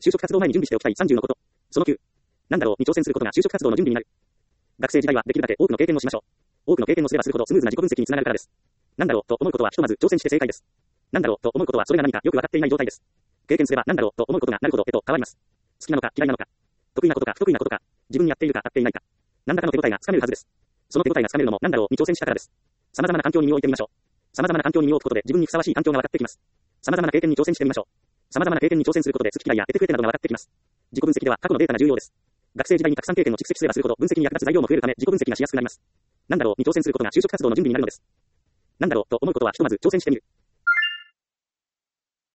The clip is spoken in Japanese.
就職活動前に準備しておきたい30のこと。その9。なんだろうに挑戦することが就職活動の準備になる。学生時代はできるだけ多くの経験をしましょう。多くの経験をすればするほどスムーズな自己分析につながるからです。なんだろうと思うことはひとまず挑戦して正解です。なんだろうと思うことはそれが何かよくわかっていない状態です。経験すればなんだろうと思うことがなるほどへと変わります。好きなのか嫌いなのか、得意なことか不得意なことか、自分にやっているか合っていないか、何らかの手応えがつかめるはずです。その手応えがつかめるのもなんだろうに挑戦したからです。様々な環境に身を置いてみましょう。様々な環境に身を置くことで自分にふさわしい環境が分かってきます。様々な経験に挑戦してみましょう。様々な経験に挑戦することで好き嫌いや得手不得手などが分かってきます。自己分析では過去のデータが重要です。学生時代にたくさん経験を蓄積すればするほど分析に役立つ材料も増えるため自己分析がしやすくなります。なんだろうに挑戦することが就職活動の準備になるのです。なんだろうと思うことはひとまず挑戦してみる。